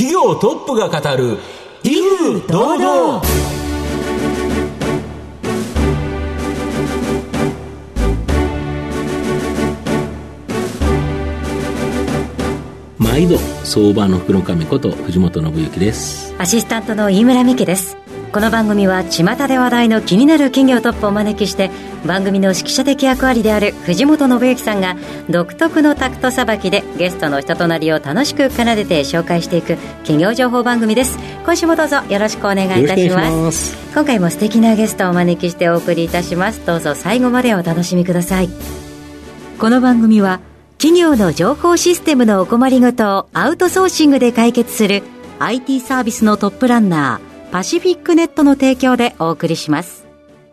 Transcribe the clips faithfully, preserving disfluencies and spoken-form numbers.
企業トップが語る威風堂々。 毎度相場の福の神こと藤本信之です。 アシスタントの飯村美希です。この番組は巷で話題の気になる企業トップをお招きして、番組の指揮者的役割である藤本信之さんが独特のタクトさばきでゲストの人となりを楽しく奏でて紹介していく企業情報番組です。今週もどうぞよろしくお願いいたします。ます。今回も素敵なゲストをお招きしてお送りいたします。どうぞ最後までお楽しみください。この番組は企業の情報システムのお困りごとをアウトソーシングで解決する アイティー サービスのトップランナーパシフィックネットの提供でお送りします。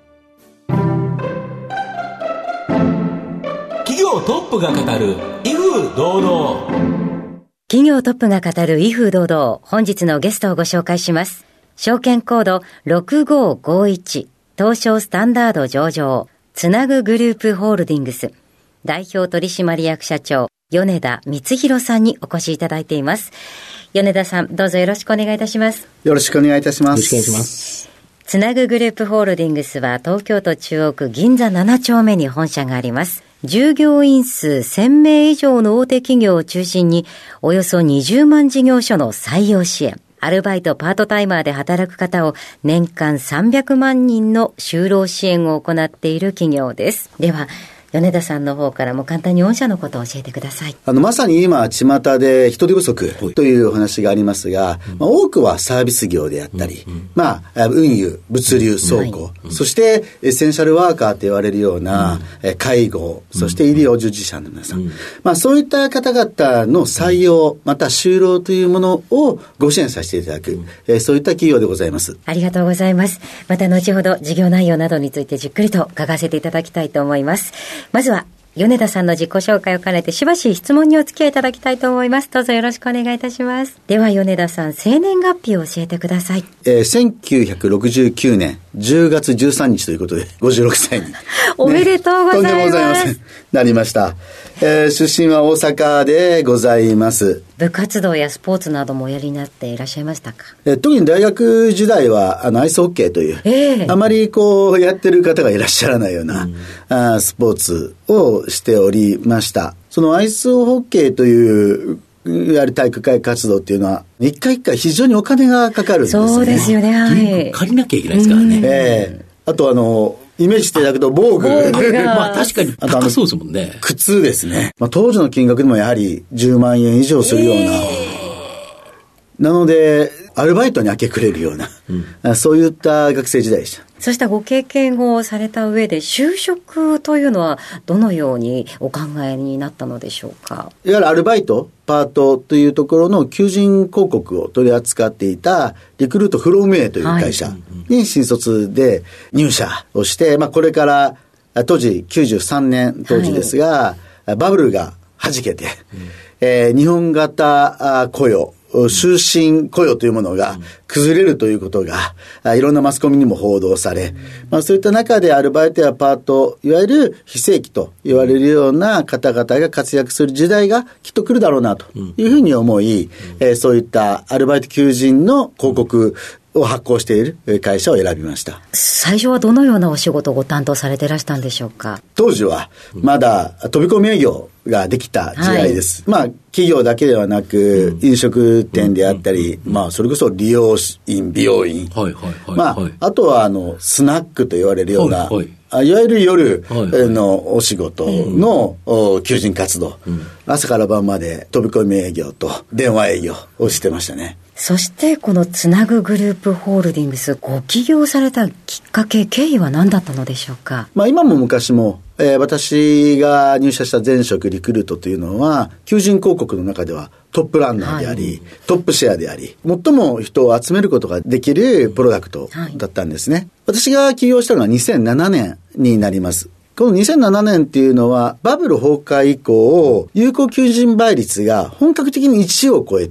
企業トップが語る威風堂々。 企業トップが語る威風堂々。本日のゲストをご紹介します。証券コードろくごごいち東証スタンダード上場つなぐグループホールディングス代表取締役社長米田光弘さんにお越しいただいています。米田さん、どうぞよろしくお願いいたします。 よろしくお願いいたします。 よろしくお願いします。 つなぐグループホールディングスは東京都中央区銀座なな丁目に本社があります。従業員数せんめい以上の大手企業を中心におよそにじゅうまん事業所の採用支援、アルバイトパートタイマーで働く方を年間さんびゃくまんにんの就労支援を行っている企業です。では米田さんの方からも簡単に御社のことを教えてください。 あのまさに今巷で人手不足というお話がありますが、うんまあ、多くはサービス業であったり、うんうんまあ、運輸、物流、倉庫、うん、そしてエッセンシャルワーカーと言われるような、うん、介護、そして医療従事者の皆さん、うんまあ、そういった方々の採用また就労というものをご支援させていただく、うんえー、そういった企業でございます。 ありがとうございます。また後ほど事業内容などについてじっくりと伺わせていただきたいと思います。まずは米田さんの自己紹介を兼ねてしばし質問にお付き合いいただきたいと思います。どうぞよろしくお願いいたします。では米田さん、生年月日を教えてください。 えー、せんきゅうひゃくろくじゅうきゅうねんじゅうがつじゅうさんにちということでごじゅうろくさいに、ね、 おめでとうございます。とんでもございません。 なりました。えー、出身は大阪でございます。 部活動やスポーツなどもおやりになっていらっしゃいましたか？ えー、特に大学時代はあのアイスホッケーという、えー、あまりこうやってる方がいらっしゃらないような、うん、あスポーツをしておりました。そのアイスホッケーといういわゆる体育会活動っていうのは一回一回非常にお金がかかるんですね。 そうですよね、はい、 借りなきゃいけないですからね、 えー、あとあのイメージしていただくと防具まあ確かに高そうですもんね。 靴ですね、まあ、当時の金額でもやはりじゅうまんえん以上するような、えー、なのでアルバイトに明け暮れるような、うん、そういった学生時代でした。 そうしたご経験をされた上で就職というのはどのようにお考えになったのでしょうか？ いわゆるアルバイトパートというところの求人広告を取り扱っていたリクルートフロム A という会社に新卒で入社をして、まあ、これから当時きゅうじゅうさんねん当時ですが、はい、バブルが弾けて、うんえー、日本型雇用終身雇用というものが崩れるということが、うん、いろんなマスコミにも報道され、うんまあ、そういった中でアルバイトやパートいわゆる非正規と言われるような方々が活躍する時代がきっと来るだろうなというふうに思い、うんえー、そういったアルバイト求人の広告を発行している会社を選びました。 最初はどのようなお仕事をご担当されていらしたんでしょうか？ 当時はまだ飛び込み営業ができた時代です、はい、まあ企業だけではなく、うん、飲食店であったり、うん、まあそれこそ理容院美容院、はいはいはいはい、まああとはあのスナックと言われるような、はいはい、いわゆる夜のお仕事の求人活動、うん、朝から晩まで飛び込み営業と電話営業をしてましたね。 そしてこのつなぐグループホールディングスご起業されたきっかけ経緯は何だったのでしょうか？ まあ、今も昔も、えー、私が入社した前職リクルートというのは求人広告の中ではトップランナーであり、はい、トップシェアであり最も人を集めることができるプロダクトだったんですね、はい、私が起業したのはにせんななねんになります。このにせんななねんっていうのはバブル崩壊以降有効求人倍率が本格的にいちを超えた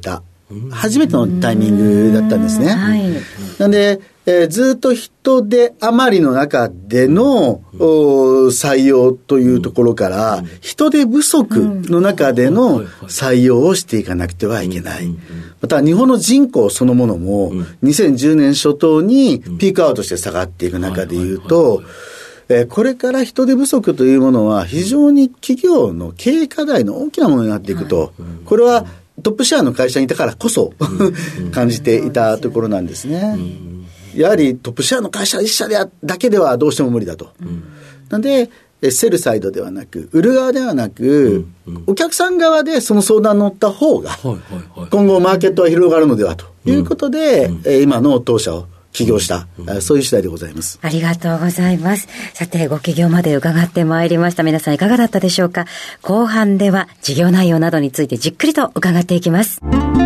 初めてのタイミングだったんですね。 はい、 なんで、えー、ずっと人手余りの中での、うん、採用というところから、うん、人手不足の中での採用をしていかなくてはいけない。また日本の人口そのものもにせんじゅうねん初頭にピークアウトして下がっていく中でいうと、えー、これから人手不足というものは非常に企業の経営課題の大きなものになっていくと、これはトップシェアの会社にいたからこそ感じていたところなんですね。やはりトップシェアの会社一社だけではどうしても無理だと。なんでセルサイドではなく売る側ではなく、お客さん側でその相談に乗った方が今後マーケットは広がるのではということで、今の当社を起業した、うん、そういう次第でございます。 ありがとうございます。さて、ご起業まで伺ってまいりました。皆さんいかがだったでしょうか。後半では事業内容などについてじっくりと伺っていきます。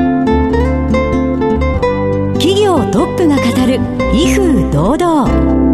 企業トップが語る威風堂々。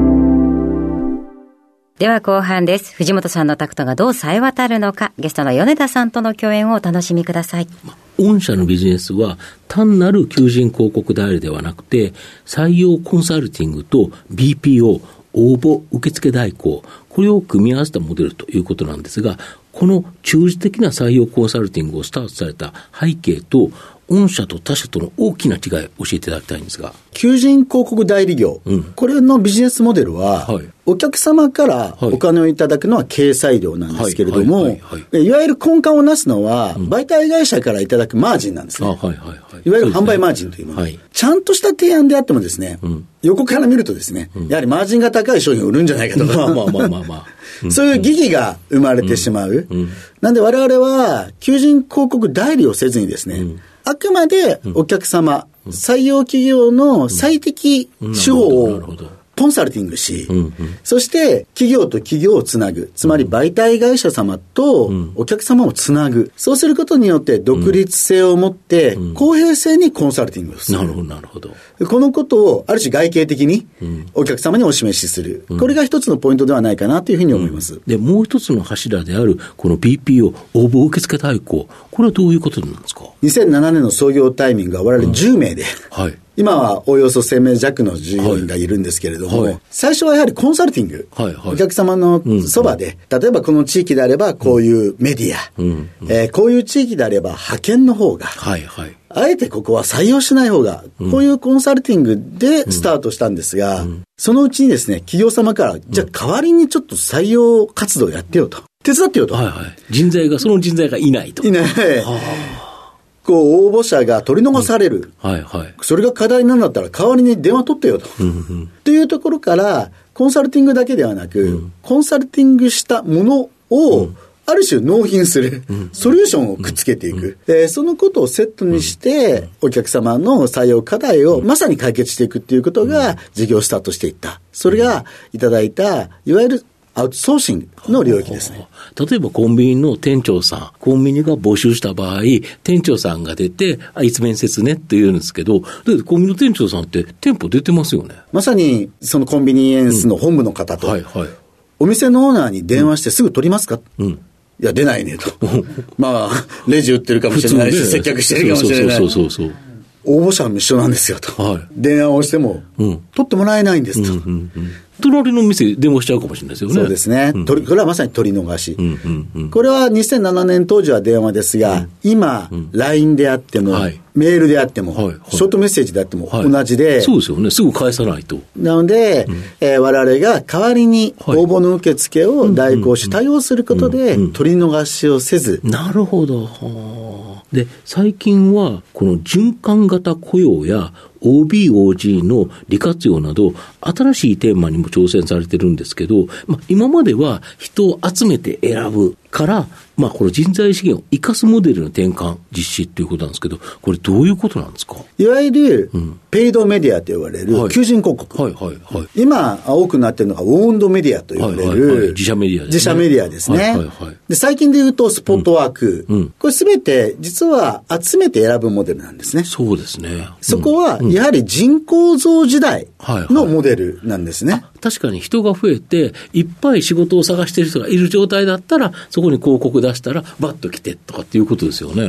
では後半です。藤本さんのタクトがどう冴え渡るのか、ゲストの米田さんとの共演をお楽しみください。 御社のビジネスは単なる求人広告代理ではなくて、採用コンサルティングと ビーピーオー 応募受付代行、これを組み合わせたモデルということなんですが、この中持的な採用コンサルティングをスタートされた背景と、御社と他社との大きな違いを教えていただきたいんですが。 求人広告代理業、うん、これのビジネスモデルは、はい、お客様からお金をいただくのは掲載料なんですけれども、はいはいはいはい、いわゆる根幹をなすのは、うん、媒体会社からいただくマージンなんですね。あ、はいはいはい、いわゆる販売マージンというもの、はい、ちゃんとした提案であってもですね、うん、横から見るとですね、うん、やはりマージンが高い商品を売るんじゃないかとか、まあまあまあまあまあそういう疑義が生まれてしまう、うんうん、なんで我々は求人広告代理をせずにですね、うん、あくまでお客様、うん、採用企業の最適手法をコンサルティングし、うんうん、そして企業と企業をつなぐ、つまり媒体会社様とお客様をつなぐ、うん、そうすることによって独立性を持って公平性にコンサルティングをする、うん、なるほどなるほど。このことをある種外形的にお客様にお示しする、うん、これが一つのポイントではないかなというふうに思います、うん、 でもう一つの柱であるこの ビーピーオー 応募受付代行、これはどういうことなんですか。 にせんななねんの創業タイミングは我々じゅうめいで、うん、はい、今はおよそせんめい弱の従業員がいるんですけれども、はいはい、最初はやはりコンサルティング、はいはい、お客様のそばで、うん、例えばこの地域であればこういうメディア、うんうんえー、こういう地域であれば派遣の方が、はいはい、あえてここは採用しない方が、うん、こういうコンサルティングでスタートしたんですが、うん、そのうちにですね、企業様から、うん、じゃあ代わりにちょっと採用活動やってよと、手伝ってよと、はいはい、 人材がその人材がいないと、 いない、はあ、こう応募者が取り逃される、うんはいはい、それが課題なんだったら代わりに電話取ってよと、うんうん、というところからコンサルティングだけではなく、うん、コンサルティングしたものを、うん、ある種納品する、うん、ソリューションをくっつけていく、うんえー、そのことをセットにして、うん、お客様の採用課題をまさに解決していくっていうことが事業スタートしていった。それがいただいたいわゆるアウトソーシングの領域ですね。 例えばコンビニの店長さん、コンビニが募集した場合、店長さんが出て、あ、いつ面接ねって言うんですけど、だってコンビニの店長さんって店舗出てますよね。 まさにそのコンビニエンスの本部の方と、うんはいはい、お店のオーナーに電話してすぐ取りますか、うん、いや出ないねとまあレジ売ってるかもしれないし、ね、接客してるかもしれない。そうそうそうそうそう応募者も一緒なんですよと、はい、電話をしても、うん、取ってもらえないんですと、うんうんうん、 隣の店電話しちゃうかもしれないですよね。 そうですね、うん、これはまさに取り逃し、うんうんうん、これはにせんななねん当時は電話ですが、うん、今、うん、ライン であっても、はい、メールであっても、はいはい、ショートメッセージであっても同じで、 はい、そうですよね、すぐ返さないと。 なので、うんえー、我々が代わりに応募の受付を代行し対応することで、うんうんうん、取り逃しをせず。 なるほど。で最近はこの循環型雇用や オービーオージー の利活用など新しいテーマにも挑戦されてるんですけど、まあ、今までは人を集めて選ぶから、まあ、この人材資源を生かすモデルの転換実施ということなんですけど、これどういうことなんですか。 いわゆる、うん、ペイドメディアと呼ばれる求人広告、はいはいはいはい、今多くなっているのがウォーンドメディアと呼ばれる、はいはいはい、 自社メディアですね。 自社メディアですね、はいはいはい、で最近で言うとスポットワーク、うんうん、これすべて実は集めて選ぶモデルなんですね。 そうですね、うん、 そこはやはり人口増時代のモデルなんですね、はいはい、 確かに人が増えていっぱい仕事を探している人がいる状態だったらそこに広告出したらバッと来てとかっていうことですよね。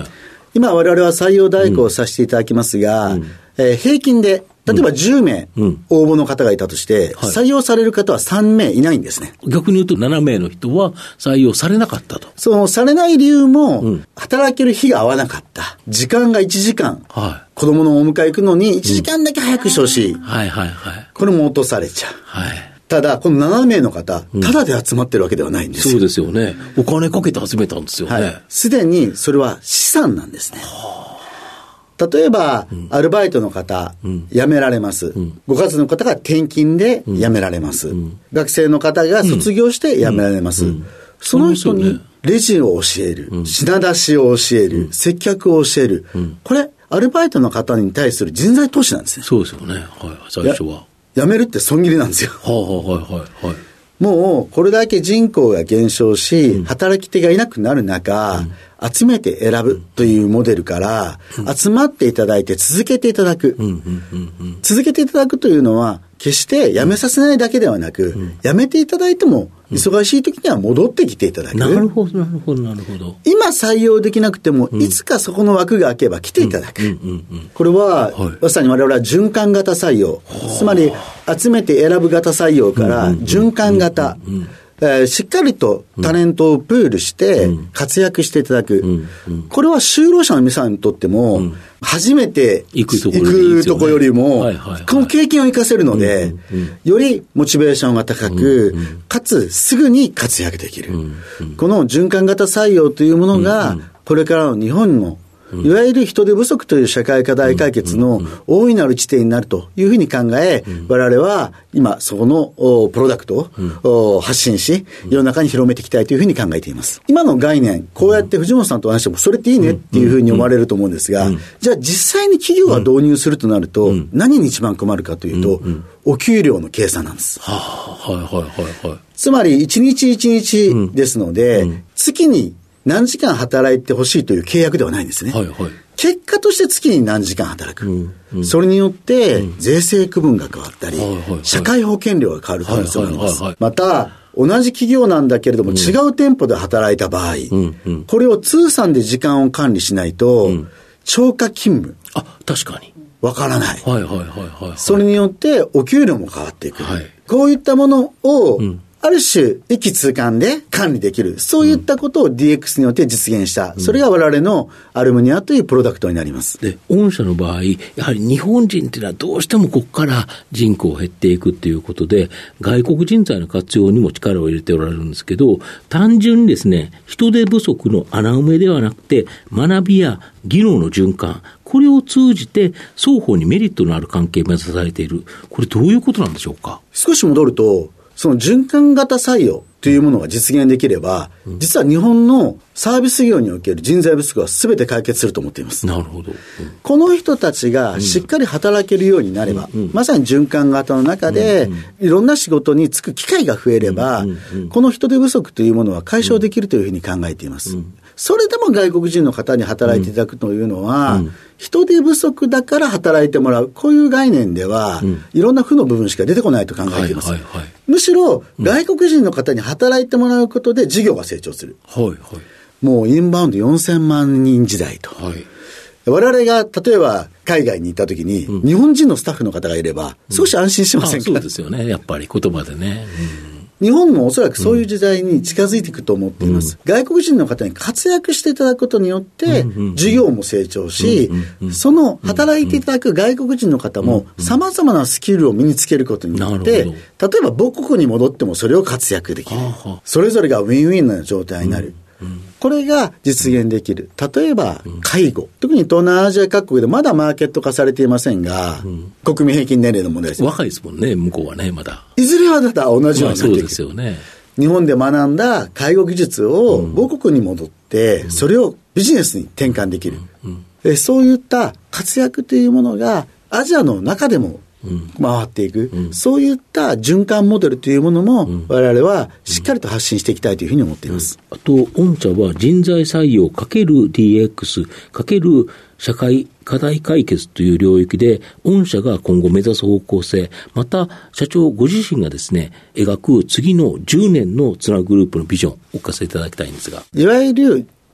今我々は採用代行をさせていただきますが、うんえー、平均で例えばじゅうめい応募の方がいたとして、うんはい、採用される方はさんめいいないんですね。 逆に言うとななめいの人は採用されなかったと。 そのされない理由も、うん、働ける日が合わなかった。時間がいちじかん、はい、子供のお迎え行くのにいちじかんだけ早くしてほしい、うん。はいはいはい。これも落とされちゃう。はい。ただ、このななめいの方、ただで集まってるわけではないんですよ。 そうですよね。お金かけて集めたんですよね。 すで、はい、にそれは資産なんですね。はあ例えば、うん、アルバイトの方、うん、辞められます、うん。ご家族の方が転勤で辞められます、うん。学生の方が卒業して辞められます。うんうん、その人にレジを教える、うん、品出しを教える、うん、接客を教える、うん。これ、アルバイトの方に対する人材投資なんですね。 そうですよね。はい、最初は。 辞めるって損切りなんですよ。 はあ、はいはいはい。 もう、これだけ人口が減少し、うん、働き手がいなくなる中、うん集めて選ぶというモデルから、うん、集まっていただいて続けていただく、うんうんうんうん、続けていただくというのは決して辞めさせないだけではなく、うん、辞めていただいても忙しい時には戻ってきていただく、 うん、なるほどなるほどなるほど今採用できなくても、うん、いつかそこの枠が空けば来ていただく、うんうんうんうん、これは、はい、まさに我々は循環型採用、つまり集めて選ぶ型採用から循環型、うんうんうんうんえー、しっかりとタレントをプールして活躍していただく、うんうん、これは就労者の皆さんにとっても、うん、初めて行くところ、ね、ところよりも、はいはいはい、この経験を生かせるので、うんうん、よりモチベーションが高く、うんうん、かつすぐに活躍できる、うんうん、この循環型採用というものが、うんうん、これからの日本のいわゆる人手不足という社会課題解決の大いなる地点になるというふうに考え、我々は今そのプロダクトを発信し、世の中に広めていきたいというふうに考えています。今の概念、こうやって藤本さんと話してもそれっていいねっていうふうに思われると思うんですが、じゃあ実際に企業が導入するとなると、何に一番困るかというと、お給料の計算なんです。 はあ、はいはいはいはい。 つまり一日一日ですので、月に何時間働いてほしいという契約ではないんですね、はいはい、結果として月に何時間働く、うんうん、それによって税制区分が変わったり、うん、社会保険料が変わる可能性があります、はいはいはいはい、また同じ企業なんだけれども、うん、違う店舗で働いた場合、うんうん、これを通算で時間を管理しないと、うん、超過勤務あ確かにわからない、 はいはいはいはい、 それによってお給料も変わっていく、はい、こういったものを、うんある種、一気通貫で管理できる。そういったことを ディーエックス によって実現した。うん、それが我々のアルムニアというプロダクトになります。 で、御社の場合、やはり日本人っていうのはどうしてもここから人口減っていくっていうことで、外国人材の活用にも力を入れておられるんですけど、単純にですね、人手不足の穴埋めではなくて、学びや技能の循環、これを通じて双方にメリットのある関係を目指されている。これどういうことなんでしょうか。 少し戻ると、その循環型採用というものが実現できれば、うん、実は日本のサービス業における人材不足は全て解決すると思っています。 なるほど。うん、 この人たちがしっかり働けるようになれば、うん、まさに循環型の中で、うんうん、いろんな仕事に就く機会が増えれば、うんうんうん、この人手不足というものは解消できるというふうに考えています。うんうんそれでも外国人の方に働いていただくというのは、うん、人手不足だから働いてもらう。こういう概念では、うん、いろんな負の部分しか出てこないと考えています。はいはいはい、むしろ、うん、外国人の方に働いてもらうことで事業が成長する。はいはい、もうインバウンドよんせんまんにん時代と。はい、我々が例えば海外に行った時に、うん、日本人のスタッフの方がいれば、少し安心しませんか、 うん、そうですよね。やっぱり言葉でね。うん日本もおそらくそういう時代に近づいていくと思っています。うん、外国人の方に活躍していただくことによって、事業も成長し、その働いていただく外国人の方も様々なスキルを身につけることによって、例えば母国に戻ってもそれを活躍できる。それぞれがウィンウィンな状態になる。うんうんこれが実現できる。例えば、介護。特に東南アジア各国でまだマーケット化されていませんが、うん、国民平均年齢の問題です。 若いですもんね、向こうはね、まだ。 いずれはだ同じようになっていく。まあ、そうですよね。 日本で学んだ介護技術を母国に戻って、うん、それをビジネスに転換できる、うんうん、そういった活躍というものがアジアの中でも回っていく、うん、そういった循環モデルというものも、うん、我々はしっかりと発信していきたいというふうに思っています。 うん、あと御社は人材採用×ディーエックス×社会課題解決という領域で御社が今後目指す方向性、また社長ご自身がですね描く次のじゅうねんのツナグループのビジョンをお聞かせいただきたいんですが、 いわゆる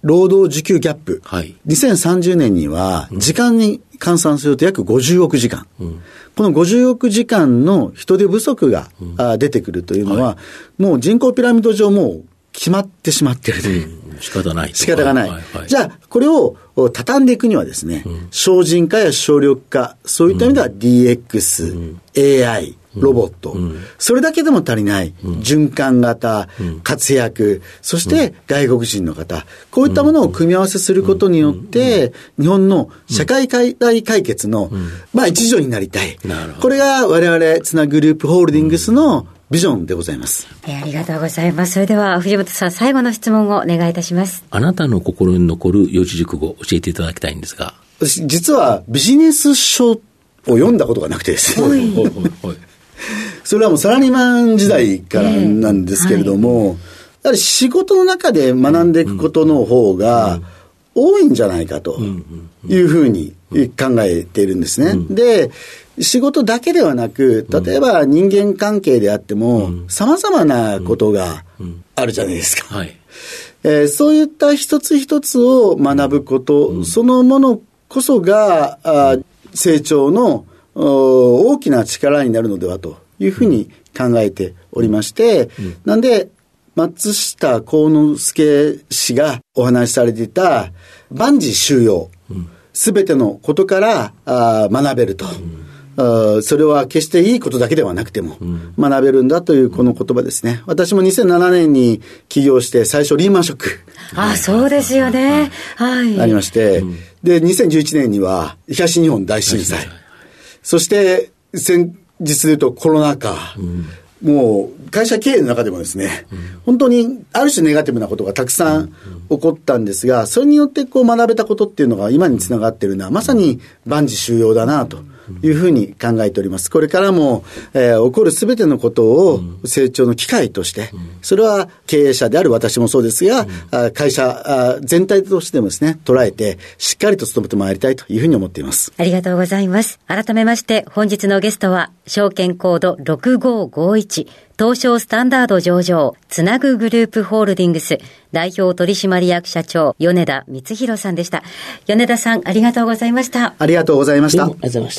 労働需給ギャップ、 はい、 にせんさんじゅうねんには時間に換算すると約ごじゅうおくじかん、うん、このごじゅうおくじかんの人手不足が、うん、出てくるというのは、はい、もう人口ピラミッド上もう決まってしまっているという、 うん、仕方ない仕方がない、はいはいはい、じゃあこれを畳んでいくにはですね、うん、省人化や省力化、そういった意味では ディーエックス、うん、エーアイ、ロボット、うん、それだけでも足りない、うん、循環型、うん、活躍、そして外国人の方、こういったものを組み合わせすることによって、うん、日本の社会課題解決の、うん、まあ一助になりたい。これが我々つなグループホールディングスのビジョンでございます。 えー、ありがとうございます。それでは藤本さん、最後の質問をお願いいたします。 あなたの心に残る四字熟語を教えていただきたいんですが。 私実はビジネス書を読んだことがなくてですね。はいはいはいそれはもうサラリーマン時代からなんですけれども、えーはい、やはり仕事の中で学んでいくことの方が多いんじゃないかというふうに考えているんですね。で、仕事だけではなく、例えば人間関係であっても様々なことがあるじゃないですか。はいえー、そういった一つ一つを学ぶこと、そのものこそがあ成長の大きな力になるのではというふうに考えておりまして、うん、なんで松下幸之助氏がお話しされていた万事修養、すべてのことからあ学べると、うん、それは決していいことだけではなくても学べるんだというこの言葉ですね。私もにせんななねんに起業して最初リーマンショックああそうですよね、はい、 ありまして、うん、でにせんじゅういちねんには東日本大震災、そして先日で言うとコロナ禍、うん、もう会社経営の中でもですね、うん、本当にある種ネガティブなことがたくさん起こったんですが、それによってこう学べたことっていうのが今につながっているのはまさに万事修養だなというふうに考えております。これからも、えー、起こるすべてのことを成長の機会として、それは経営者である私もそうですが、うん、会社全体としてもですね、捉えてしっかりと努めてまいりたいというふうに思っています。 ありがとうございます。改めまして本日のゲストは証券コードろくごごいち東証スタンダード上場つなぐグループホールディングス代表取締役社長米田光弘さんでした。米田さんありがとうございました。 ありがとうございました。 ありがとうございました。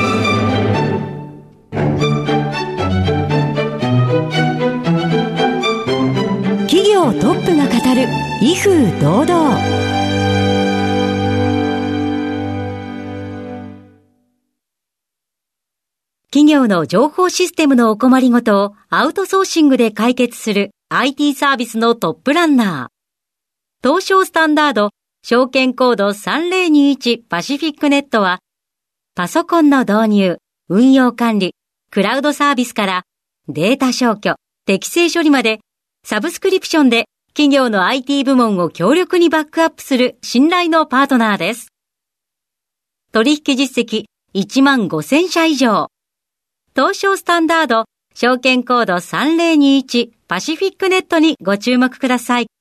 企業トップが語る威風堂々。企業の情報システムのお困りごとをアウトソーシングで解決する アイティー サービスのトップランナー。東証スタンダード証券コードさんぜろにいちパシフィックネットはパソコンの導入、運用管理、クラウドサービスからデータ消去、適正処理までサブスクリプションで企業の アイティー 部門を強力にバックアップする信頼のパートナーです。取引実績いちまんごせんしゃ以上。東証スタンダード証券コードさんぜろにいちパシフィックネットにご注目ください。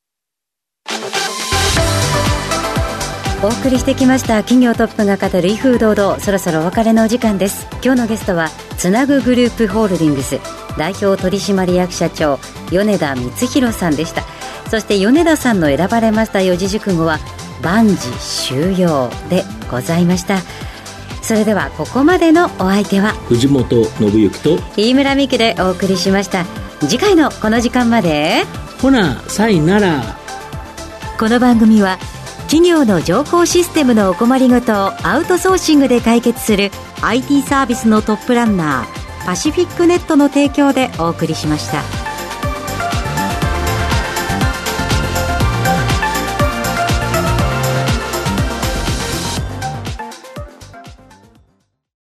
お送りしてきました企業トップが語る威風堂々、そろそろお別れのお時間です。今日のゲストはつなぐグループホールディングス代表取締役社長米田光弘さんでした。そして米田さんの選ばれました四字熟語は万事修養でございました。それではここまでのお相手は藤本信之と飯村美希でお送りしました。次回のこの時間までほなさいなら。 この番組は企業の情報システムのお困りごとをアウトソーシングで解決する アイティー サービスのトップランナーパシフィックネットの提供でお送りしました。